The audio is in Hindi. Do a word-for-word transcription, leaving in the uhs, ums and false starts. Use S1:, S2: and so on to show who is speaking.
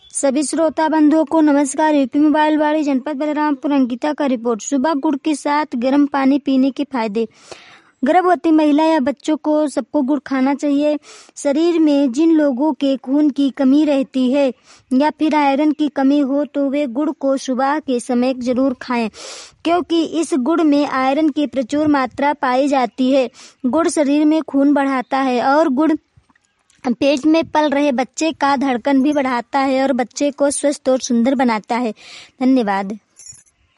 S1: सभी श्रोता बंधुओं को नमस्कार। यूपी मोबाइल वाली जनपद बलरामपुर अंकिता का रिपोर्ट। सुबह गुड़ के साथ गर्म पानी पीने के फायदे। गर्भवती महिला या बच्चों को सबको गुड़ खाना चाहिए। शरीर में जिन लोगों के खून की कमी रहती है या फिर आयरन की कमी हो तो वे गुड़ को सुबह के समय जरूर खाएं, क्योंकि इस गुड़ में आयरन की प्रचुर मात्रा पाई जाती है। गुड़ शरीर में खून बढ़ाता है और गुड़ पेट में पल रहे बच्चे का धड़कन भी बढ़ाता है और बच्चे को स्वस्थ और सुंदर बनाता है। धन्यवाद।